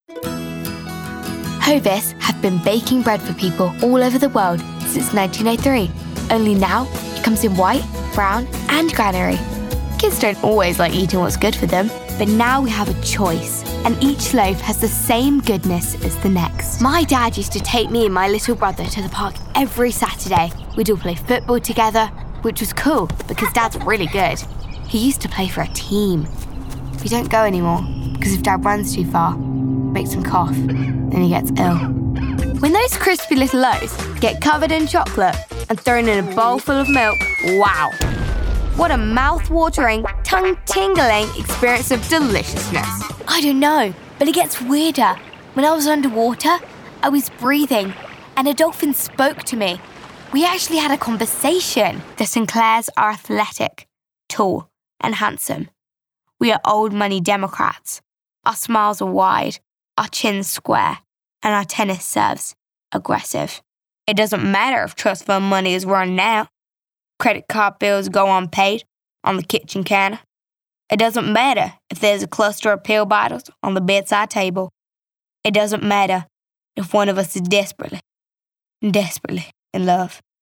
Hovis have been baking bread for people all over the world since 1903. Only now, it comes in white, brown, and granary. Kids don't always like eating what's good for them, but now we have a choice, and each loaf has the same goodness as the next. My dad used to take me and my little brother to the park every Saturday. We'd all play football together, which was cool because Dad's really good. He used to play for a team. We don't go anymore because if Dad runs too far, it makes him cough, then he gets ill. When those crispy little loaves get covered in chocolate and thrown in a bowl full of milk, wow! What a mouth-watering, tongue-tingling experience of deliciousness. I don't know, but it gets weirder. When I was underwater, I was breathing, and a dolphin spoke to me. We actually had a conversation. The Sinclairs are athletic, tall, and handsome. We are old money Democrats. Our smiles are wide, our chins square, and our tennis serves aggressive. It doesn't matter if trust fund money is run now. Credit card bills go unpaid on the kitchen counter. It doesn't matter if there's a cluster of pill bottles on the bedside table. It doesn't matter if one of us is desperately in love.